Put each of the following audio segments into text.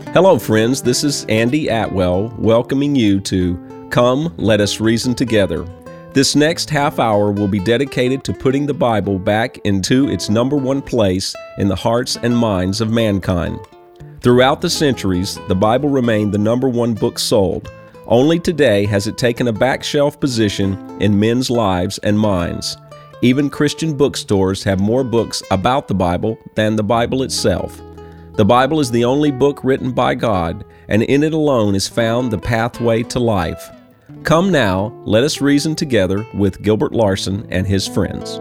Hello, friends. This is Andy Atwell welcoming you to Come, Let Us Reason Together. This next half hour will be dedicated to putting the Bible back into its number one place in the hearts and minds of mankind. Throughout the centuries, the Bible remained the number one book sold. Only today has it taken a back shelf position in men's lives and minds. Even Christian bookstores have more books about the Bible than the Bible itself. The Bible is the only book written by God, and in it alone is found the pathway to life. Come now, let us reason together with Gilbert Larson and his friends.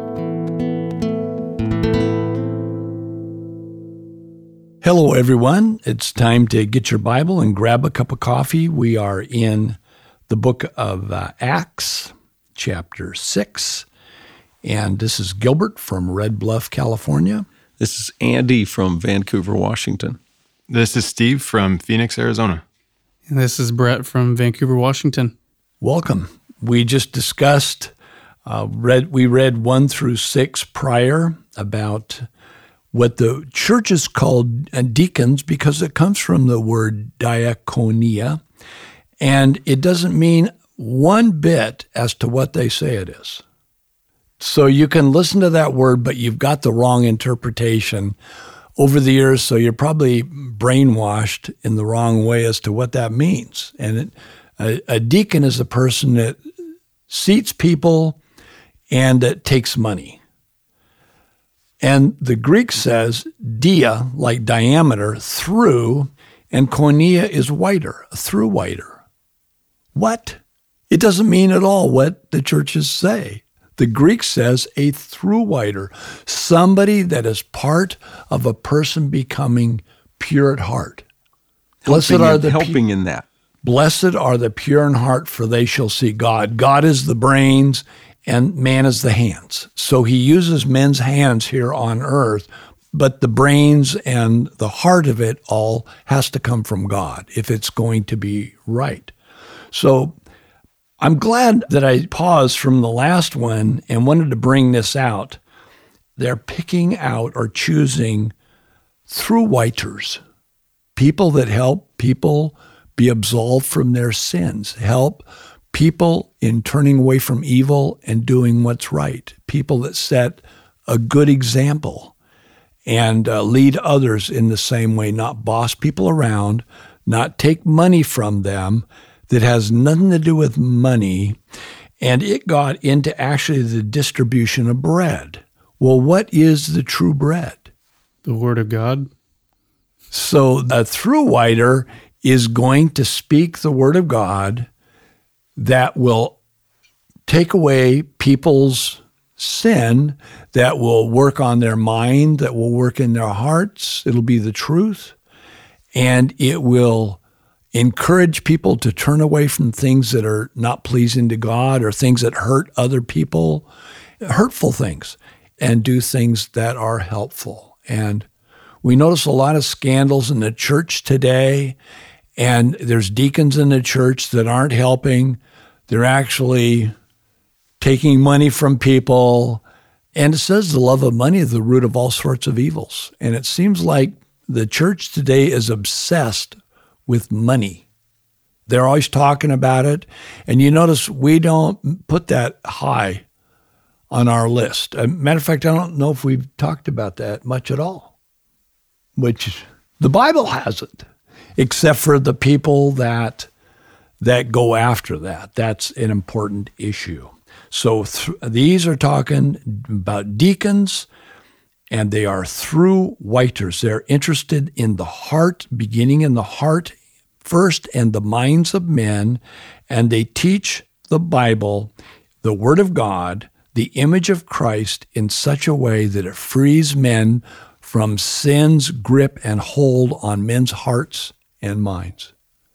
Hello, everyone. It's time to get your Bible and grab a cup of coffee. We are in the book of Acts, chapter 6. And this is Gilbert from Red Bluff, California. This is Andy from Vancouver, Washington. This is Steve from Phoenix, Arizona. And this is Brett from Vancouver, Washington. Welcome. We just discussed, we read 1 through 6 prior about what the church is called deacons because it comes from the word diakonia, and it doesn't mean one bit as to what they say it is. So you can listen to that word, but you've got the wrong interpretation over the years, so you're probably brainwashed in the wrong way as to what that means. And a deacon is a person that seats people and that takes money. And the Greek says dia, like diameter, through, and koinonia is wider, a through wider. What? It doesn't mean at all what the churches say. The Greek says a through wider, somebody that is part of a person becoming pure at heart. Blessed are the helping in that. Blessed are the pure in heart, for they shall see God. God is the brains and man is the hands. So he uses men's hands here on earth, but the brains and the heart of it all has to come from God if it's going to be right. So I'm glad that I paused from the last one and wanted to bring this out. They're picking out or choosing through-witers, people that help people be absolved from their sins, help people in turning away from evil and doing what's right, people that set a good example and lead others in the same way, not boss people around, not take money from them, that has nothing to do with money, and it got into actually the distribution of bread. Well, what is the true bread? The Word of God. So a through-witer is going to speak the Word of God that will take away people's sin, that will work on their mind, that will work in their hearts. It'll be the truth, and it will encourage people to turn away from things that are not pleasing to God or things that hurt other people, hurtful things, and do things that are helpful. And we notice a lot of scandals in the church today, and there's deacons in the church that aren't helping. They're actually taking money from people. And it says the love of money is the root of all sorts of evils. And it seems like the church today is obsessed with money. They're always talking about it. And you notice we don't put that high on our list. Matter of fact, I don't know if we've talked about that much at all, which the Bible hasn't, except for the people that go after that. That's an important issue. So these are talking about deacons, and they are through-witers. They're interested in the heart, beginning in the heart first, and the minds of men, and they teach the Bible, the Word of God, the image of Christ in such a way that it frees men from sin's grip and hold on men's hearts and minds.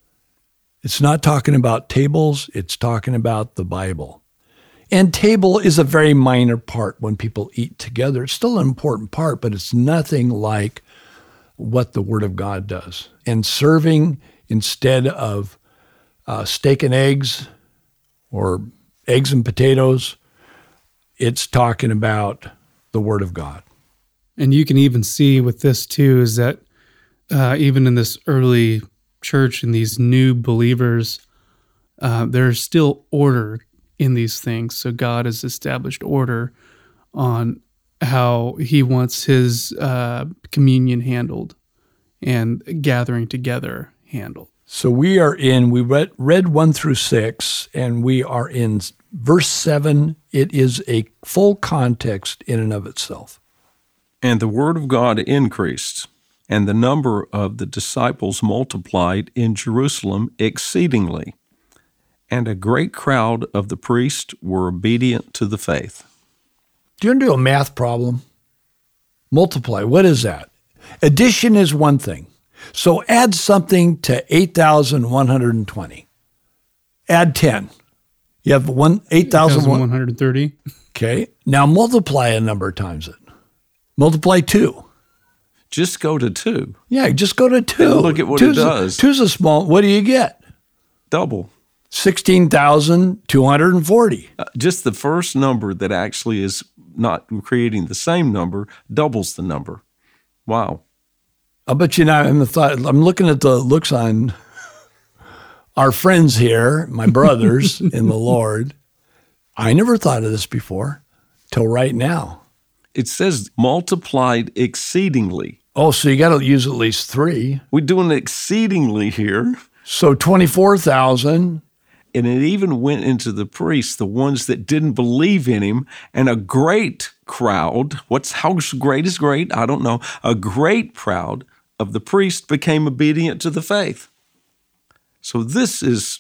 It's not talking about tables, it's talking about the Bible. And table is a very minor part when people eat together. It's still an important part, but it's nothing like what the Word of God does. And serving instead of steak and eggs or eggs and potatoes, it's talking about the Word of God. And you can even see with this too is that even in this early church and these new believers, there's still order in these things. So God has established order on how he wants his communion handled and gathering together handled. So we read 1 through 6, and we are in verse 7. It is a full context in and of itself. And the word of God increased, and the number of the disciples multiplied in Jerusalem exceedingly, and a great crowd of the priests were obedient to the faith. Do you want to do a math problem? Multiply. What is that? Addition is one thing. So add something to 8,120. Add 10. You have 8,130. Okay. Now multiply a number of times it. Multiply 2. Just go to 2. Yeah, just go to 2. And look at what it does. 2's a small. What do you get? Double. 16,240. Just the first number that actually is not creating the same number doubles the number. Wow. But I'm looking at the looks on our friends here, my brothers in the Lord. I never thought of this before till right now. It says multiplied exceedingly. Oh, so you got to use at least 3. We're doing exceedingly here. So 24,000. And it even went into the priests, the ones that didn't believe in him, and a great crowd. How great is great? I don't know. A great crowd of the priests became obedient to the faith. So this is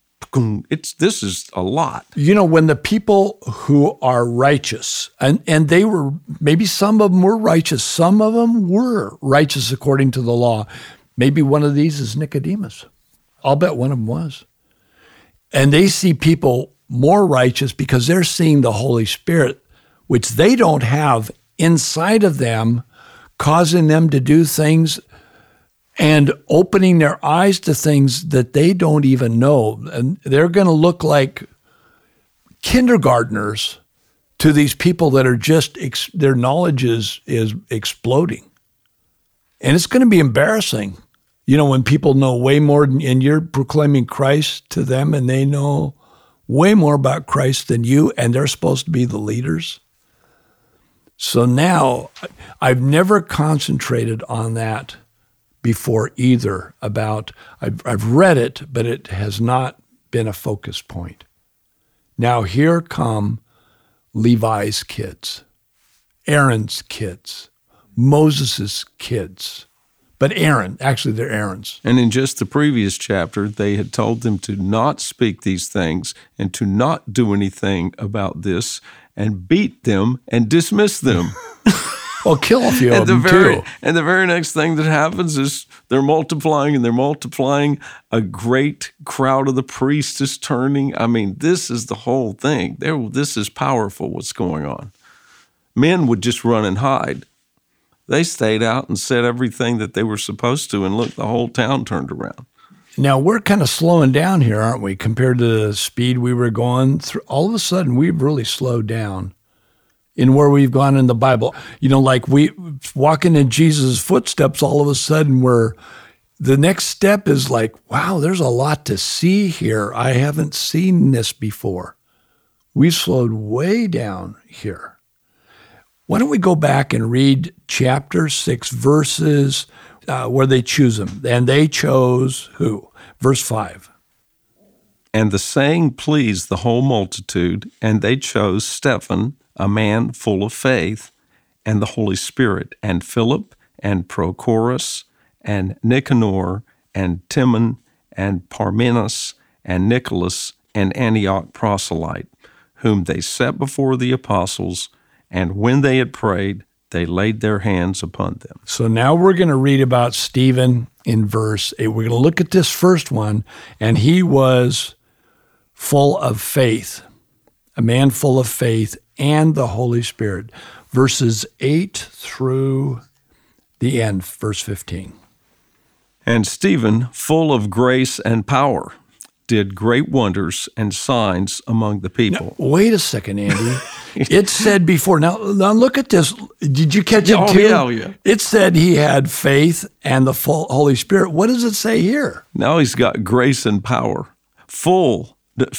a lot. You know, when the people who are righteous, and they were, maybe some of them were righteous, some of them were righteous according to the law. Maybe one of these is Nicodemus. I'll bet one of them was. And they see people more righteous because they're seeing the Holy Spirit, which they don't have inside of them, causing them to do things and opening their eyes to things that they don't even know. And they're going to look like kindergartners to these people that are just, their knowledge is exploding. And it's going to be embarrassing. You know, when people know way more and you're proclaiming Christ to them and they know way more about Christ than you, and they're supposed to be the leaders. So now I've never concentrated on that before either I've read it, but it has not been a focus point. Now here come Levi's kids, Aaron's kids, Moses' kids. But Aaron, actually they're Aaron's. And in just the previous chapter, they had told them to not speak these things and to not do anything about this and beat them and dismiss them. Well, kill a few of them too. And the very next thing that happens is they're multiplying and they're multiplying. A great crowd of the priests is turning. I mean, this is the whole thing. This is powerful what's going on. Men would just run and hide. They stayed out and said everything that they were supposed to, and look, the whole town turned around. Now, we're kind of slowing down here, aren't we, compared to the speed we were going through? All of a sudden, we've really slowed down in where we've gone in the Bible. You know, like we walking in Jesus' footsteps, all of a sudden the next step is like, wow, there's a lot to see here. I haven't seen this before. We've slowed way down here. Why don't we go back and read chapter 6, verses where they choose them. And they chose who? Verse 5. And the saying pleased the whole multitude, and they chose Stephen, a man full of faith, and the Holy Spirit, and Philip, and Prochorus, and Nicanor, and Timon, and Parmenas, and Nicholas, and Antioch proselyte, whom they set before the apostles, and when they had prayed, they laid their hands upon them. So now we're going to read about Stephen in verse 8. We're going to look at this first one, and he was full of faith, a man full of faith and the Holy Spirit. Verses 8 through the end, verse 15. And Stephen, full of grace and power, did great wonders and signs among the people. Now, wait a second, Andy. It said before. Now look at this. Did you catch it too? Yeah. It said he had faith and the full Holy Spirit. What does it say here? Now he's got grace and power, full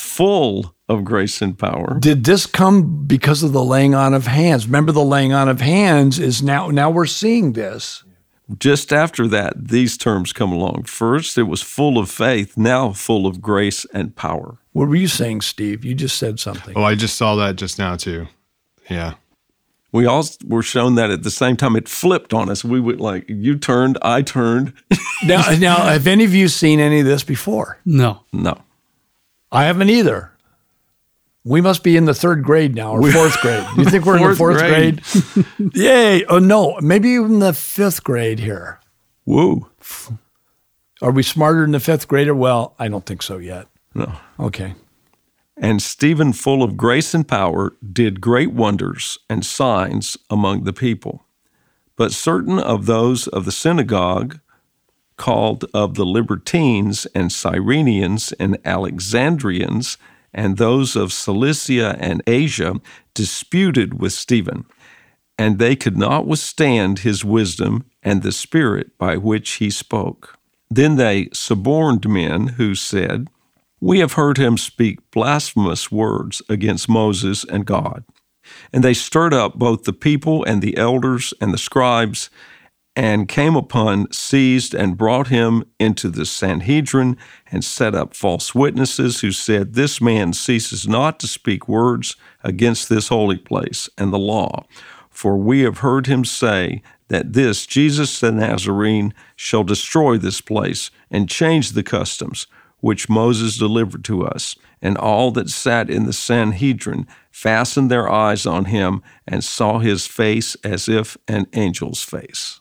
of grace and power. Did this come because of the laying on of hands? Remember, the laying on of hands is now we're seeing this. Just after that, these terms come along. First, it was full of faith, now full of grace and power. What were you saying, Steve? You just said something. Oh, I just saw that just now too. Yeah. We all were shown that at the same time. It flipped on us. We would you turned, I turned. Now, have any of you seen any of this before? No. No. I haven't either. We must be in the third grade now, or fourth grade. You think we're in the fourth grade? Yay. Oh, no. Maybe even the fifth grade here. Woo. Are we smarter than the fifth grader? Well, I don't think so yet. No. Okay. And Stephen, full of grace and power, did great wonders and signs among the people. But certain of those of the synagogue, called of the Libertines and Cyrenians and Alexandrians, and those of Cilicia and Asia, disputed with Stephen, and they could not withstand his wisdom and the spirit by which he spoke. Then they suborned men who said, "We have heard him speak blasphemous words against Moses and God." And they stirred up both the people and the elders and the scribes, and came upon, seized, and brought him into the Sanhedrin, and set up false witnesses who said, "This man ceases not to speak words against this holy place and the law. For we have heard him say that this Jesus the Nazarene shall destroy this place and change the customs which Moses delivered to us." And all that sat in the Sanhedrin fastened their eyes on him and saw his face as if an angel's face.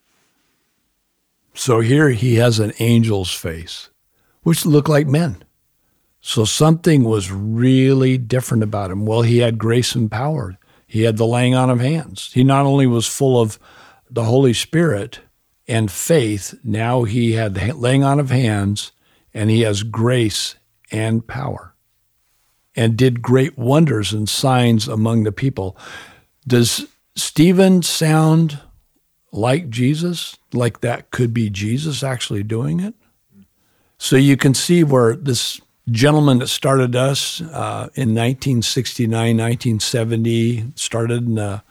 So here he has an angel's face, which looked like men. So something was really different about him. Well, he had grace and power. He had the laying on of hands. He not only was full of the Holy Spirit and faith, now he had the laying on of hands, and he has grace and power, and did great wonders and signs among the people. Does Stephen sound like Jesus? Like that could be Jesus actually doing it? So you can see where this gentleman that started us in 1969, 1970, started in a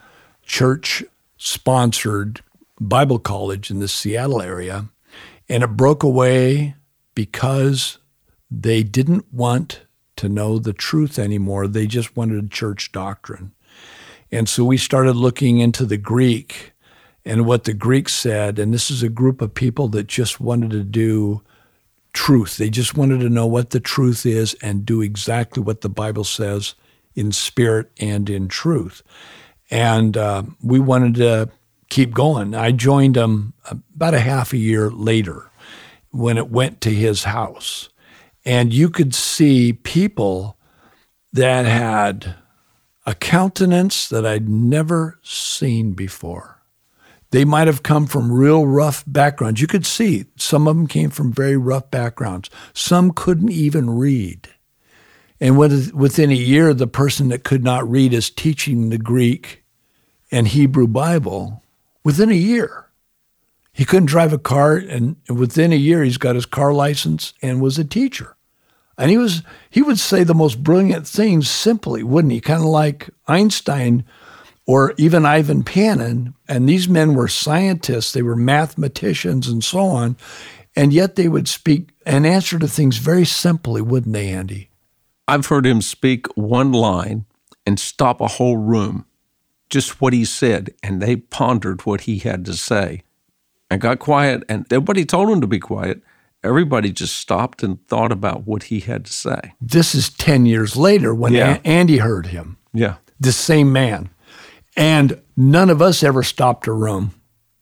church-sponsored Bible college in the Seattle area, and it broke away because they didn't want to know the truth anymore. They just wanted church doctrine. And so we started looking into the Greek and what the Greeks said, and this is a group of people that just wanted to do truth. They just wanted to know what the truth is and do exactly what the Bible says in spirit and in truth. And we wanted to keep going. I joined them about a half a year later when it went to his house. And you could see people that had a countenance that I'd never seen before. They might have come from real rough backgrounds. You could see some of them came from very rough backgrounds. Some couldn't even read. And within a year, the person that could not read is teaching the Greek and Hebrew Bible within a year. He couldn't drive a car, and within a year, he's got his car license and was a teacher. And he would say the most brilliant things simply, wouldn't he? Kind of like Einstein or even Ivan Panin. And these men were scientists, they were mathematicians and so on, and yet they would speak and answer to things very simply, wouldn't they, Andy? I've heard him speak one line and stop a whole room, just what he said, and they pondered what he had to say and got quiet, and nobody told him to be quiet. Everybody just stopped and thought about what he had to say. This is 10 years later when Andy heard him. Yeah. The same man. And none of us ever stopped a room.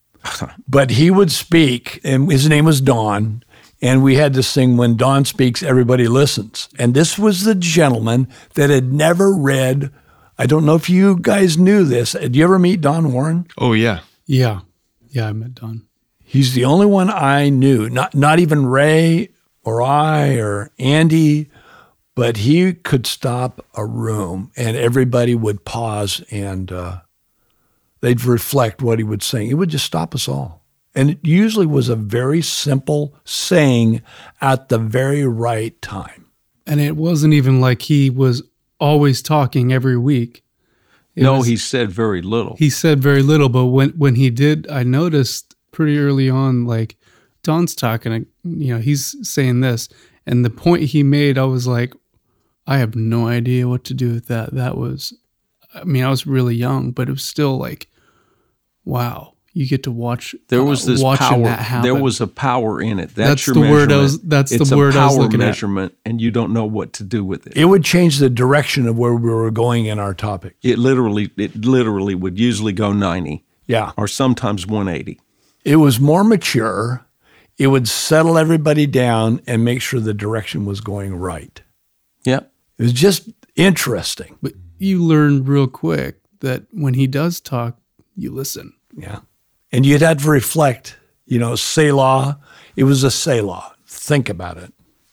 But he would speak, and his name was Don, and we had to sing, "When Don speaks, everybody listens." And this was the gentleman that had never read, I don't know if you guys knew this. Did you ever meet Don Warren? Oh, yeah. Yeah, I met Don. He's the only one I knew, not even Ray or I or Andy but he could stop a room and everybody would pause and they'd reflect what he was saying. It would just stop us all. And it usually was a very simple saying at the very right time. And it wasn't even like he was always talking every week. He said very little. He said very little, but when he did, I noticed pretty early on, like, Don's talking, he's saying this. And the point he made, I was like, I have no idea what to do with that. I was really young, but it was still like, wow. You get to watch. There was this power. That happen. There was a power in it. That's your the measurement. It's the word I was looking at. It's a power measurement, and you don't know what to do with it. It would change the direction of where we were going in our topic. It literally would usually go 90. Yeah, or sometimes 180. It was more mature. It would settle everybody down and make sure the direction was going right. Yeah, it was just interesting. But you learn real quick that when he does talk, you listen. Yeah. And you'd have to reflect, Selah. It was a Selah. Think about it.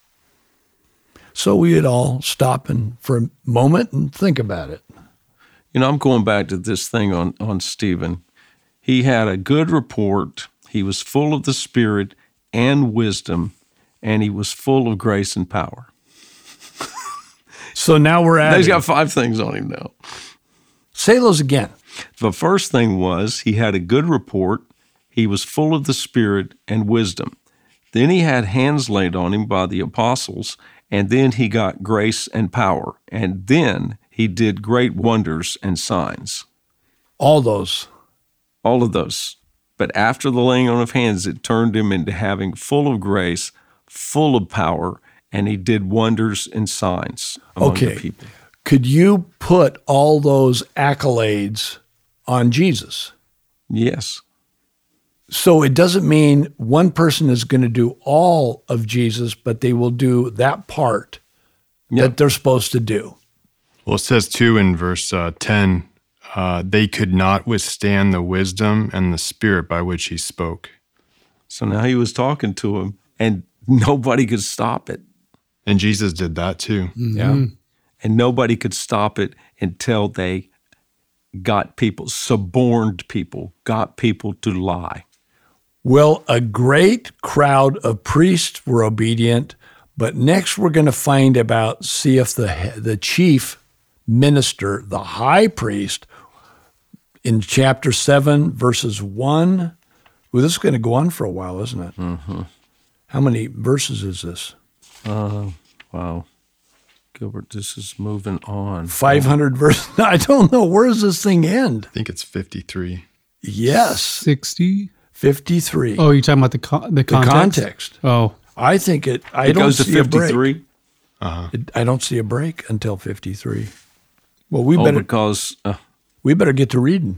So we would all stop for a moment and think about it. I'm going back to this thing on Stephen. He had a good report. He was full of the Spirit and wisdom, and he was full of grace and power. So now we're at He's got 5 things on him now. Say those again. The first thing was he had a good report. He was full of the Spirit and wisdom. Then he had hands laid on him by the apostles, and then he got grace and power. And then he did great wonders and signs. All of those. But after the laying on of hands, it turned him into having full of grace, full of power, and he did wonders and signs among the people. Could you put all those accolades on Jesus? Yes. So it doesn't mean one person is going to do all of Jesus, but they will do that part that they're supposed to do. Well, it says too in verse 10, they could not withstand the wisdom and the spirit by which he spoke. So now he was talking to him, and nobody could stop it. And Jesus did that too. Mm-hmm. Yeah. And nobody could stop it until they got people, suborned people, got people to lie. Well, a great crowd of priests were obedient, but next we're going to see if the chief minister, the high priest, in chapter 7, verses 1. Well, this is going to go on for a while, isn't it? Mm-hmm. How many verses is this? Wow. Gilbert, this is moving on. 500 verses. I don't know. Where does this thing end? I think it's 53. Yes. 60? 53. Oh, you're talking about the context? The context. Oh. I think it don't goes to see a break. 53? I don't see a break until 53. Well, we better get to reading.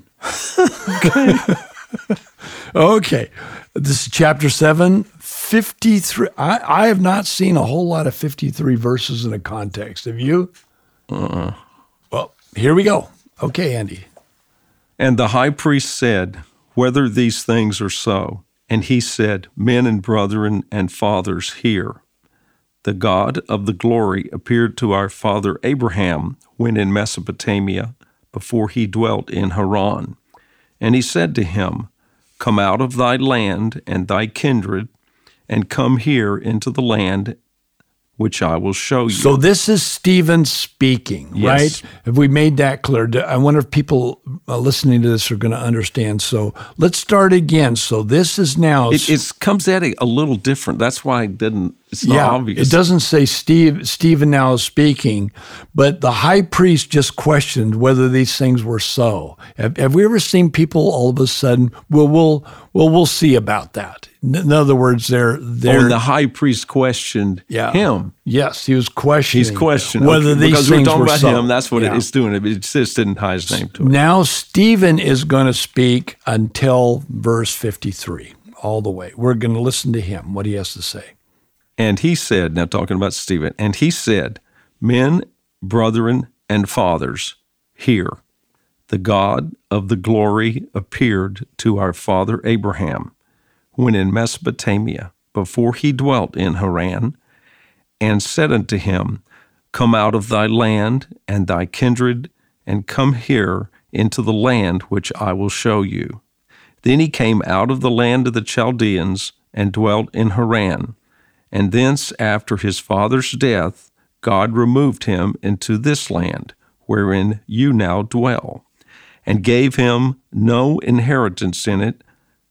Okay. This is chapter 7, 53. I have not seen a whole lot of 53 verses in a context. Have you? Well, here we go. Okay, Andy. And the high priest said, whether these things are so. And he said, men and brethren and fathers, hear. The God of the glory appeared to our father Abraham when in Mesopotamia, before he dwelt in Haran. And he said to him, come out of thy land and thy kindred, and come here into the land which I will show you. So this is Stephen speaking, Yes. right? Have we made that clear? I wonder if people listening to this are going to understand. So let's start again. So this is now... It comes at it a little different. That's why it's not obvious. It doesn't say Stephen now is speaking, but the high priest just questioned whether these things were so. Have we ever seen people all of a sudden, we'll see about that. In other words, the high priest questioned him. Yes, he was questioning. He's questioning whether these because things we're talking were about so. him. That's what it's doing. It just didn't tie his name to it. Now Stephen is going to speak until verse 53, all the way. We're going to listen to him, what he has to say. And he said, now talking about Stephen, and he said, men, brethren, and fathers, hear. The God of the glory appeared to our father Abraham when in Mesopotamia, before he dwelt in Haran, and said unto him, Come out of thy land and thy kindred, and come here into the land which I will show you. Then he came out of the land of the Chaldeans and dwelt in Haran. And thence, after his father's death, God removed him into this land, wherein you now dwell, and gave him no inheritance in it,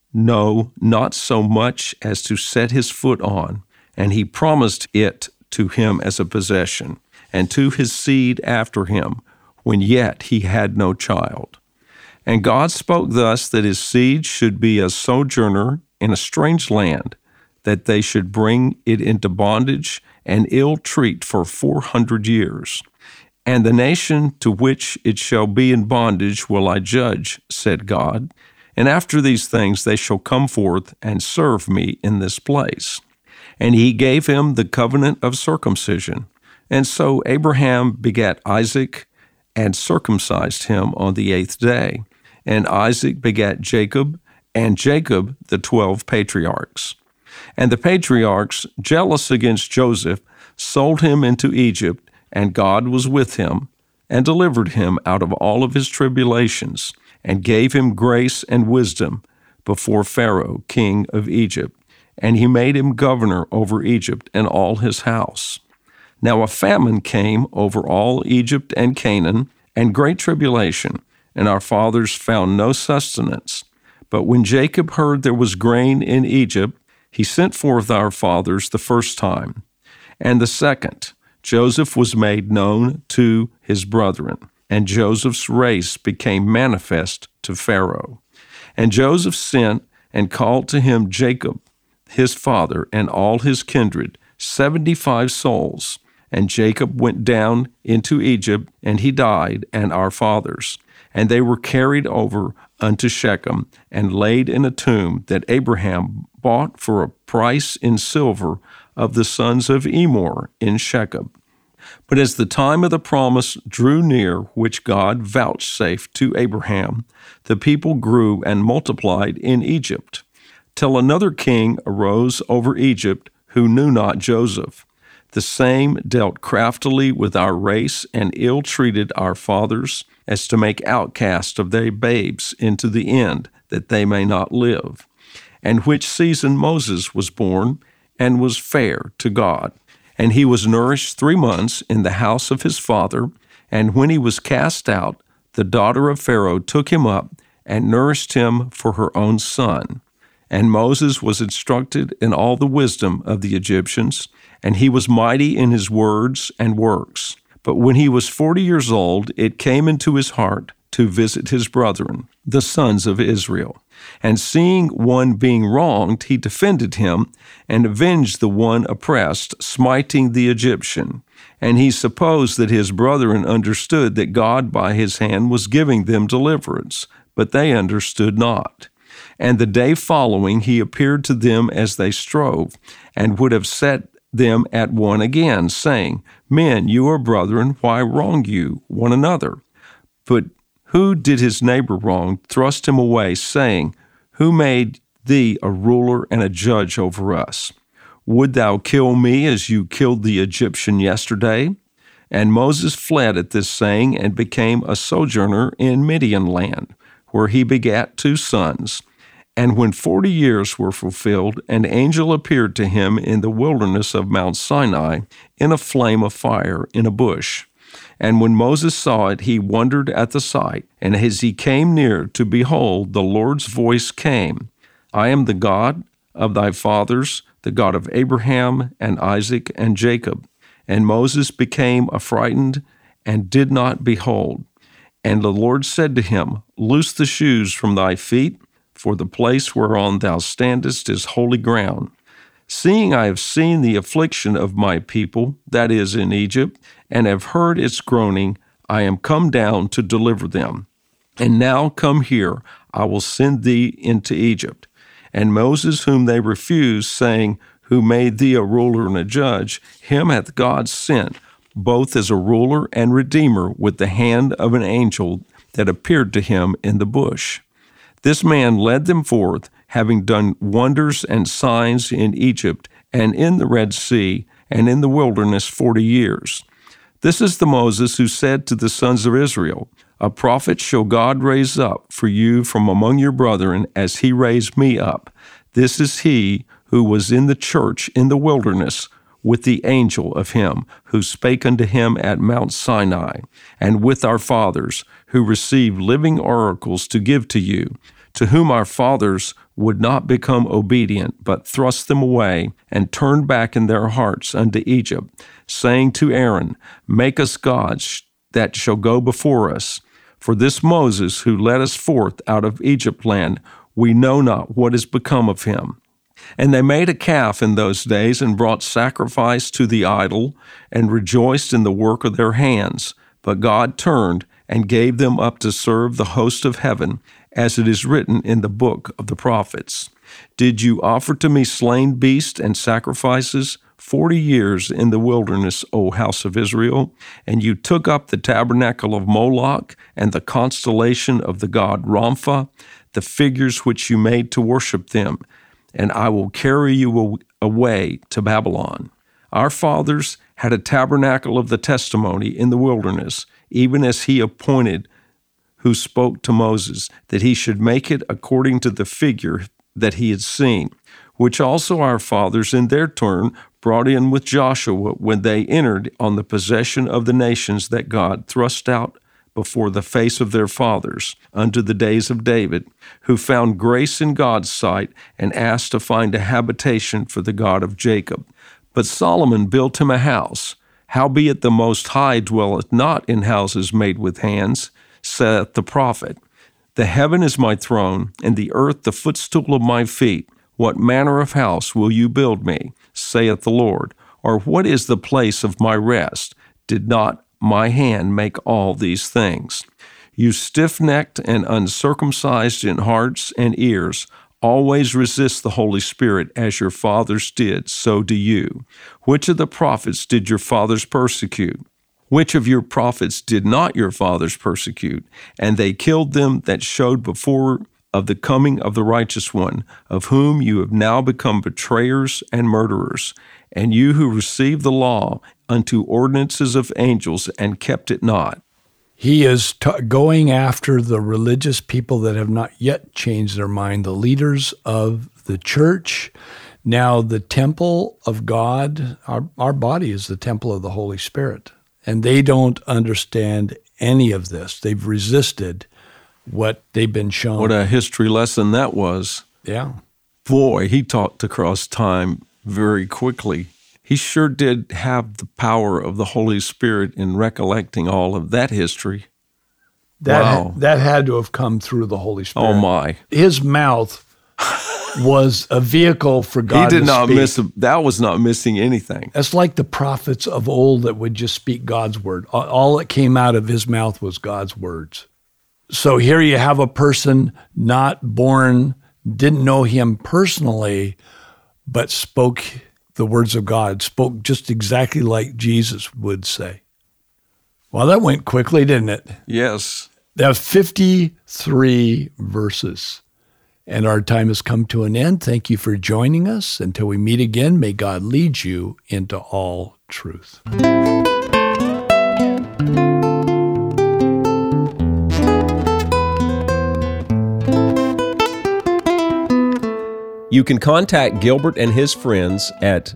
no, not so much as to set his foot on, and he promised it to him as a possession, and to his seed after him, when yet he had no child. And God spoke thus, that his seed should be a sojourner in a strange land, that they should bring it into bondage and ill treat for 400 years. And the nation to which it shall be in bondage will I judge, said God. And after these things they shall come forth and serve me in this place. And he gave him the covenant of circumcision. And so Abraham begat Isaac, and circumcised him on the 8th day. And Isaac begat Jacob, and Jacob the 12 patriarchs. And the patriarchs, jealous against Joseph, sold him into Egypt, and God was with him, and delivered him out of all of his tribulations, and gave him grace and wisdom before Pharaoh, king of Egypt. And he made him governor over Egypt and all his house. Now a famine came over all Egypt and Canaan, and great tribulation, and our fathers found no sustenance. But when Jacob heard there was grain in Egypt, he sent forth our fathers the first time. And the second, Joseph was made known to his brethren, and Joseph's race became manifest to Pharaoh. And Joseph sent and called to him Jacob, his father, and all his kindred, 75 souls. And Jacob went down into Egypt, and he died, and our fathers. And they were carried over unto Shechem, and laid in a tomb that Abraham bought for a price in silver of the sons of Emor in Shechem. But as the time of the promise drew near, which God vouchsafed to Abraham, the people grew and multiplied in Egypt, till another king arose over Egypt, who knew not Joseph. The same dealt craftily with our race, and ill-treated our fathers, as to make outcasts of their babes into the end, that they may not live. And which season Moses was born, and was fair to God. And he was nourished 3 months in the house of his father, and when he was cast out, the daughter of Pharaoh took him up, and nourished him for her own son. And Moses was instructed in all the wisdom of the Egyptians, and he was mighty in his words and works. But when he was 40 years old, it came into his heart to visit his brethren, the sons of Israel. And seeing one being wronged, he defended him, and avenged the one oppressed, smiting the Egyptian. And he supposed that his brethren understood that God by his hand was giving them deliverance, but they understood not. And the day following he appeared to them as they strove, and would have set them at one again, saying, Men, you are brethren, why wrong you one another? But who did his neighbor wrong, thrust him away, saying, Who made thee a ruler and a judge over us? Would thou kill me as you killed the Egyptian yesterday? And Moses fled at this saying, and became a sojourner in Midian land, where he begat 2 sons. And when 40 years were fulfilled, an angel appeared to him in the wilderness of Mount Sinai, in a flame of fire in a bush. And when Moses saw it, he wondered at the sight. And as he came near to behold, the Lord's voice came, I am the God of thy fathers, the God of Abraham and Isaac and Jacob. And Moses became affrighted and did not behold. And the Lord said to him, Loose the shoes from thy feet, for the place whereon thou standest is holy ground. Seeing I have seen the affliction of my people, that is in Egypt, and have heard its groaning, I am come down to deliver them. And now come here, I will send thee into Egypt. And Moses, whom they refused, saying, Who made thee a ruler and a judge, him hath God sent, both as a ruler and redeemer, with the hand of an angel that appeared to him in the bush. This man led them forth, having done wonders and signs in Egypt and in the Red Sea and in the wilderness 40 years. This is the Moses who said to the sons of Israel, A prophet shall God raise up for you from among your brethren, as he raised me up. This is he who was in the church in the wilderness with the angel of him who spake unto him at Mount Sinai, and with our fathers, who received living oracles to give to you, to whom our fathers would not become obedient, but thrust them away, and turned back in their hearts unto Egypt, saying to Aaron, Make us gods that shall go before us. For this Moses, who led us forth out of Egypt land, we know not what is become of him. And they made a calf in those days, and brought sacrifice to the idol, and rejoiced in the work of their hands. But God turned and gave them up to serve the host of heaven, as it is written in the book of the prophets. Did you offer to me slain beasts and sacrifices 40 years in the wilderness, O house of Israel? And you took up the tabernacle of Moloch and the constellation of the god Rompha, the figures which you made to worship them, and I will carry you away to Babylon. Our fathers had a tabernacle of the testimony in the wilderness, even as he appointed, who spoke to Moses, that he should make it according to the figure that he had seen, which also our fathers in their turn brought in with Joshua when they entered on the possession of the nations that God thrust out before the face of their fathers unto the days of David, who found grace in God's sight and asked to find a habitation for the God of Jacob. But Solomon built him a house. Howbeit the Most High dwelleth not in houses made with hands, saith the prophet. The heaven is my throne, and the earth the footstool of my feet. What manner of house will you build me, saith the Lord? Or what is the place of my rest? Did not my hand make all these things? You stiff-necked and uncircumcised in hearts and ears, always resist the Holy Spirit, as your fathers did, so do you. Which of the prophets did your fathers persecute? Which of your prophets did not your fathers persecute? And they killed them that showed before of the coming of the righteous one, of whom you have now become betrayers and murderers. And you who received the law unto ordinances of angels and kept it not. He is going after the religious people that have not yet changed their mind, the leaders of the church. Now, the temple of God, our body is the temple of the Holy Spirit, and they don't understand any of this. They've resisted what they've been shown. What a history lesson that was. Yeah. Boy, he talked across time very quickly. He sure did have the power of the Holy Spirit in recollecting all of that history. That had to have come through the Holy Spirit. Oh, my. His mouth was a vehicle for God to speak. He did not miss. That was not missing anything. That's like the prophets of old that would just speak God's word. All that came out of his mouth was God's words. So here you have a person not born, didn't know him personally, but spoke the words of God, spoke just exactly like Jesus would say. Well, that went quickly, didn't it? Yes. There are 53 verses, and our time has come to an end. Thank you for joining us. Until we meet again, may God lead you into all truth. You can contact Gilbert and his friends at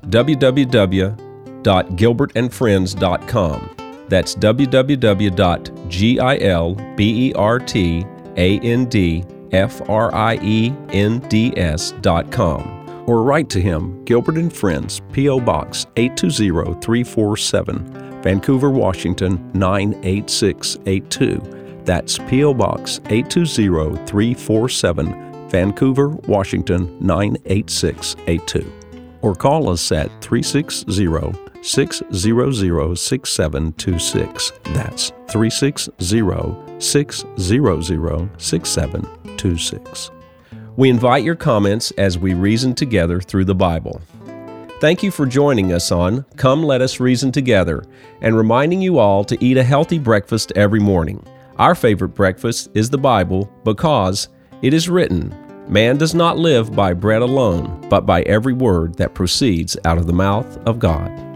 www.gilbertandfriends.com. That's www.gilbertandfriends.com. Or write to him, Gilbert and Friends, P.O. Box 820347, Vancouver, Washington 98682. That's P.O. Box 820347, Vancouver, Washington 98682. Or call us at 360-600-6726. That's 360-600-6726. We invite your comments as we reason together through the Bible. Thank you for joining us on Come Let Us Reason Together, and reminding you all to eat a healthy breakfast every morning. Our favorite breakfast is the Bible, because it is written, Man does not live by bread alone, but by every word that proceeds out of the mouth of God.